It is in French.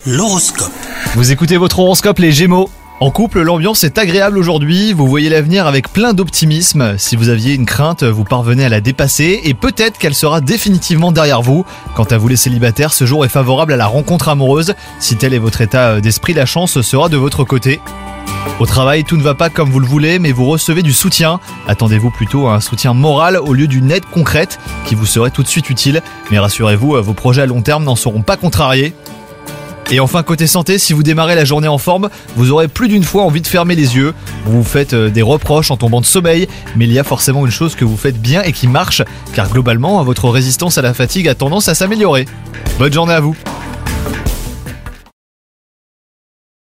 L'horoscope. Vous écoutez votre horoscope les Gémeaux. En couple, l'ambiance est agréable aujourd'hui, vous voyez l'avenir avec plein d'optimisme. Si vous aviez une crainte, vous parvenez à la dépasser et peut-être qu'elle sera définitivement derrière vous. Quant à vous les célibataires, ce jour est favorable à la rencontre amoureuse. Si tel est votre état d'esprit, la chance sera de votre côté. Au travail, tout ne va pas comme vous le voulez, mais vous recevez du soutien. Attendez-vous plutôt à un soutien moral au lieu d'une aide concrète qui vous serait tout de suite utile. Mais rassurez-vous, vos projets à long terme n'en seront pas contrariés. Et enfin, côté santé, si vous démarrez la journée en forme, vous aurez plus d'une fois envie de fermer les yeux. Vous vous faites des reproches en tombant de sommeil, mais il y a forcément une chose que vous faites bien et qui marche, car globalement, votre résistance à la fatigue a tendance à s'améliorer. Bonne journée à vous!